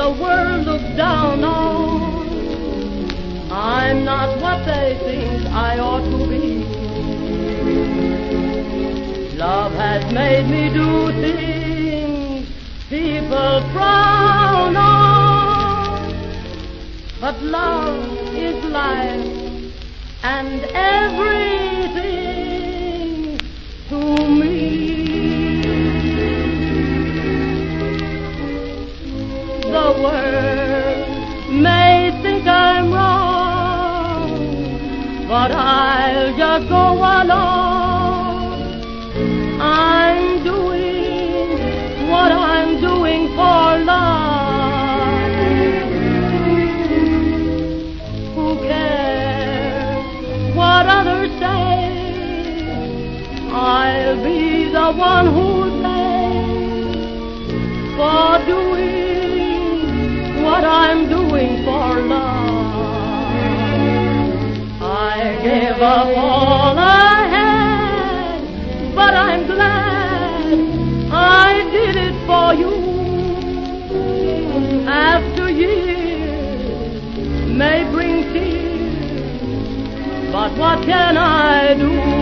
the world looks down on. I'm not what they think I ought to be. Love has made me do things people frown on. But love is life and everything to me. The world may think I'm wrong, but I'll just go along. I'm doing what I'm doing for love. Who cares what others say? I'll be the one who'll pay for doing what I'm doing for love. I gave up all I had, but I'm glad I did it for you. After years may bring tears, but what can I do?